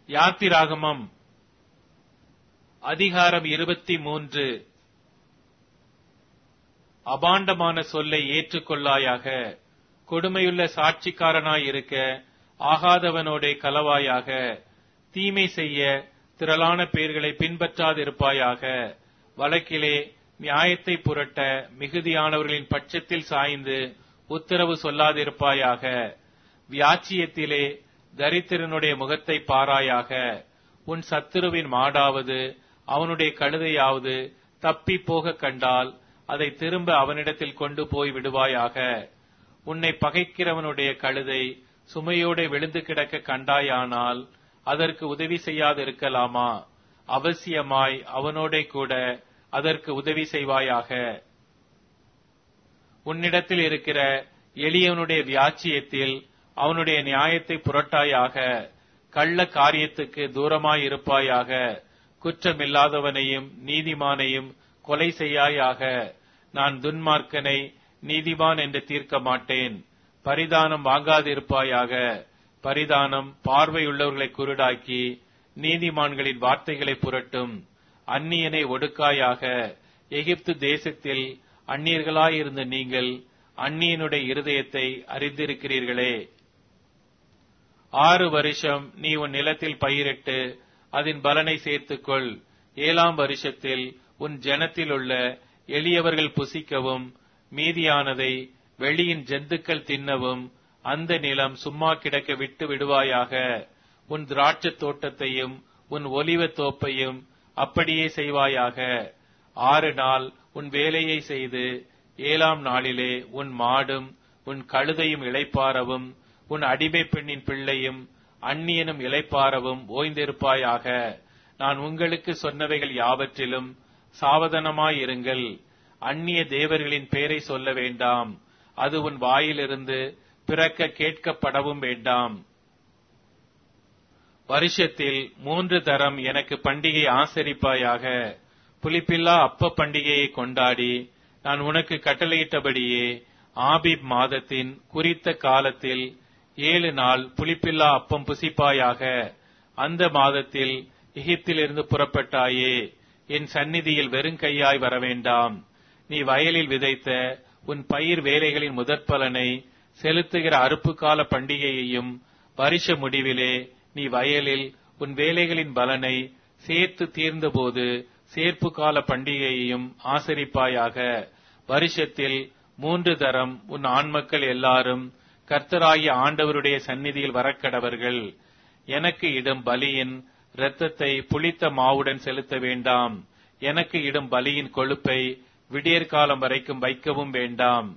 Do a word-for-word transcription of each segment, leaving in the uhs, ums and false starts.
யாத்திராகமம் அதிகாரம் இருபத்தி மூன்று. அபாண்டமான சொல்லை ஏற்றுக்கொள்ளாயாக, கொடுமையுள்ள சாட்சிக்காரனாயிருக்க ஆகாதவனோடே கலவாயாக, தீமை செய்ய திரளான பேர்களை பின்பற்றாதிருப்பாயாக, வழக்கிலே நியாயத்தை புரட்ட மிகுதியானவர்களின் பட்சத்தில் சாய்ந்து உத்தரவு சொல்லாதிருப்பாயாக, வியாச்சியத்திலே தரித்திரனுடைய முகத்தை பாராயாக, உன் சத்துருவின் மாடாவது அவனுடைய கழுதையாவது தப்பி போக கண்டால் அதை திரும்ப அவனிடத்தில் கொண்டு போய் விடுவாயாக. உன்னை பகைக்கிறவனுடைய கழுதை சுமையோடு விழுந்து கிடக்க கண்டாயானால் அதற்கு உதவி செய்யாதிருக்கலாமா? அவசியமாய் அவனோட கூட அதற்கு உதவி செய்வாயாக. உன்னிடத்தில் இருக்கிற எளியவனுடைய வியாச்சியத்தில் அவனுடைய நியாயத்தை புரட்டாயாக, கள்ள காரியத்துக்கு தூரமாயிருப்பாயாக, குற்றமில்லாதவனையும் நீதிமானையும் கொலை செய்யாயாக. நான் துன்மார்க்கனை நீதிமான் என்று தீர்க்க மாட்டேன். பரிதானம் வாங்காதிருப்பாயாக, பரிதானம் பார்வையுள்ளவர்களை குருடாக்கி நீதிமான்களின் வார்த்தைகளை புரட்டும். அந்நியனை ஒடுக்காயாக, எகிப்து தேசத்தில் அந்நியர்களாயிருந்த நீங்கள் அந்நியனுடைய இருதயத்தை அறிந்திருக்கிறீர்களே. ஆறு வருஷம் நீ உன் நிலத்தில் பயிரிட்டு அதன் பலனை சேர்த்துக்கொள். ஏழாம் வருஷத்தில் உன் ஜனத்தில் உள்ள எளியவர்கள் புசிக்கவும் மீதியானதை வெளியின் ஜந்துக்கள் தின்னவும் அந்த நிலம் சும்மா கிடக்க விட்டு விடுவாயாக. உன் திராட்சை தோட்டத்தையும் உன் ஒலிவ தோப்பையும் அப்படியே செய்வாயாக. ஆறு நாள் உன் வேலையை செய்து ஏழாம் நாளிலே உன் மாடும் உன் கழுதையும் இளைப்பாறவும் உன் அடிமை பெண்ணின் பிள்ளையும் அந்நியனும் இளைப்பாறவும் ஓய்ந்திருப்பாயாக. நான் உங்களுக்கு சொன்னவைகள் யாவற்றிலும் சாவதானமாயிருங்கள். அந்நிய தேவர்களின் பெயரை சொல்ல வேண்டாம். அது உன் வாயிலிருந்து பிறக்க கேட்கப்படவும் வேண்டாம். வருஷத்தில் மூன்று தரம் எனக்கு பண்டிகை ஆசரிப்பாயாக. புளிப்பில்லா அப்ப பண்டிகையை கொண்டாடி நான் உனக்கு கட்டளையிட்டபடியே ஆபீப் மாதத்தின் குறித்த காலத்தில் ஏழு நாள் புளிப்பில்லா அப்பம் புசிப்பாயாக. அந்த மாதத்தில் எகிப்திலிருந்து புறப்பட்டாயே, என் சந்நிதியில் வெறுங்கையாய் வரவேண்டாம். நீ வயலில் விதைத்த உன் பயிர் வேலைகளின் முதற்பலனை செலுத்துகிற அறுப்பு கால பண்டிகையையும், வருஷ முடிவிலே நீ வயலில் உன் வேலைகளின் பலனை சேர்த்து தீர்ந்தபோது சேர்ப்பு கால பண்டிகையையும் ஆசரிப்பாயாக. வருஷத்தில் மூன்று தரம் உன் ஆண்மக்கள் எல்லாரும் கர்த்தராகிய ஆண்டவருடைய சந்நிதியில் வரக்கடவர்கள். எனக்கு இடும் பலியின் இரத்தத்தை புளித்த மாவுடன் செலுத்த வேண்டாம். எனக்கு இடும் பலியின் கொழுப்பை விடியற்காலம் வரைக்கும் வைக்கவும் வேண்டாம்.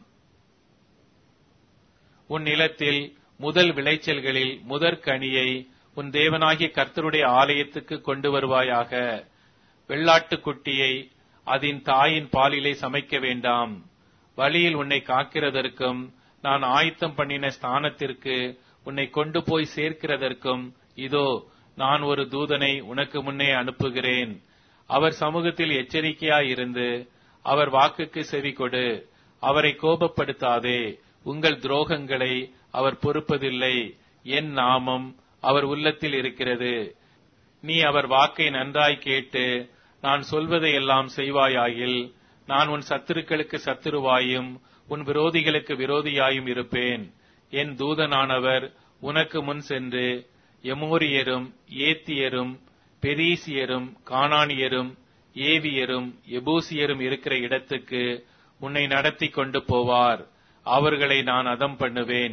உன் நிலத்தில் முதல் விளைச்சல்களில் முதற் கனியை உன் தேவனாகிய கர்த்தருடைய ஆலயத்துக்கு கொண்டு வருவாயாக. வெள்ளாட்டுக்குட்டியை அதன் தாயின் பாலிலே சமைக்க வேண்டாம். வழியில் உன்னை காக்கிறதற்கும் நான் ஆயத்தம் பண்ணின ஸ்தானத்திற்கு உன்னை கொண்டு போய் சேர்க்கிறதற்கும் இதோ நான் ஒரு தூதனை உனக்கு முன்னே அனுப்புகிறேன். அவர் சமூகத்தில் எச்சரிக்கையாயிருந்து அவர் வாக்குக்கு செவி கொடு. அவரை கோபப்படுத்தாதே. உங்கள் துரோகங்களை அவர் பொறுப்பதில்லை. என் நாமம் அவர் உள்ளத்தில் இருக்கிறது. நீ அவர் வாக்கை நன்றாய் கேட்டு நான் சொல்வதையெல்லாம் செய்வாயாகில் நான் உன் சத்துருக்களுக்கு சத்துருவாயும் உன் விரோதிகளுக்கு விரோதியாயும் இருப்பேன். என் தூதனானவர் உனக்கு முன் சென்று எமோரியரும் ஏத்தியரும் பெரீசியரும் கானானியரும் ஏவியரும் எபூசியரும் இருக்கிற இடத்துக்கு உன்னை நடத்தி கொண்டு போவார். அவர்களை நான் அதம் பண்ணுவேன்.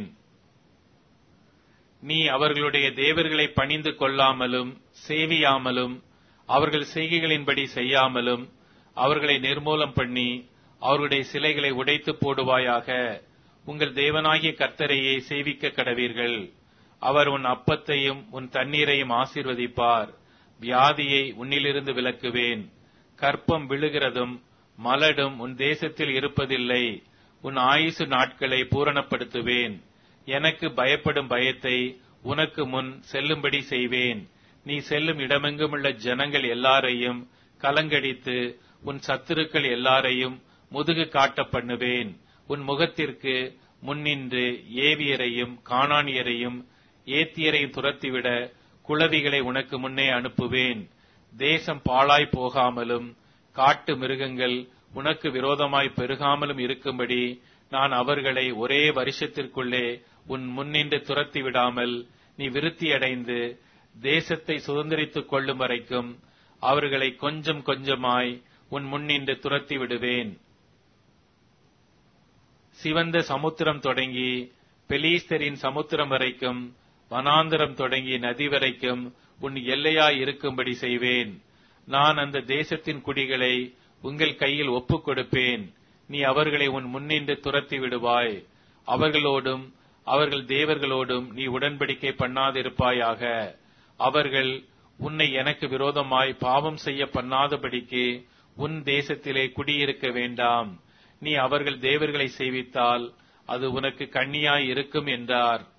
நீ அவர்களுடைய தேவர்களை பணிந்து கொள்ளாமலும் சேவியாமலும் அவர்கள் செய்கைகளின்படி செய்யாமலும் அவர்களை நிர்மூலம் பண்ணி அவர்களுடைய சிலைகளை உடைத்து போடுவாயாக. உங்கள் தேவனாகிய கர்த்தரையே சேவிக்க கடவீர்கள். அவர் உன் அப்பத்தையும் உன் தண்ணீரையும் ஆசீர்வதிப்பார். வியாதியை உன்னிலிருந்து விலக்குவேன். கற்பம் விழுகிறதும் மலடும் உன் தேசத்தில் இருப்பதில்லை. உன் ஆயுசு நாட்களை பூரணப்படுத்துவேன். எனக்கு பயப்படும் பயத்தை உனக்கு முன் செல்லும்படி செய்வேன். நீ செல்லும் இடமெங்குமுள்ள ஜனங்கள் எல்லாரையும் கலங்கடித்து உன் சத்துருக்கள் எல்லாரையும் முதுகு காட்ட பண்ணுவேன். உன் முகத்திற்கு முன்னின்று ஏவியரையும் கானானியரையும் ஏத்தியரையும் துரத்திவிட குளவிகளை உனக்கு முன்னே அனுப்புவேன். தேசம் பாழாய் போகாமலும் காட்டு மிருகங்கள் உனக்கு விரோதமாய் பெருகாமலும் இருக்கும்படி நான் அவர்களை ஒரே வருஷத்திற்குள்ளே உன் முன்னின்று துரத்தி விடாமல் நீ விருத்தியடைந்து தேசத்தை சுதந்திரித்துக் கொள்ளும் வரைக்கும் அவர்களை கொஞ்சம் கொஞ்சமாய் உன் முன்னின்று துரத்தி விடுவேன். சிவந்த சமுத்திரம் தொடங்கி பெலிஸ்தரின் சமுத்திரம் வரைக்கும், வனாந்தரம் தொடங்கி நதி வரைக்கும் உன் எல்லையாய் இருக்கும்படி செய்வேன். நான் அந்த தேசத்தின் குடிகளை உங்கள் கையில் ஒப்புக் கொடுப்பேன். நீ அவர்களை உன் முன்னின்று துரத்தி விடுவாய். அவர்களோடும் அவர்கள் தேவர்களோடும் நீ உடன்படிக்கை பண்ணாதிருப்பாயாக. அவர்கள் உன்னை எனக்கு விரோதமாய் பாவம் செய்ய பண்ணாதபடிக்கு உன் தேசத்திலே குடியிருக்க வேண்டாம். நீ அவர்கள் தேவர்களை சேவித்தால் அது உனக்கு கண்ணியாய் இருக்கும் என்றார்.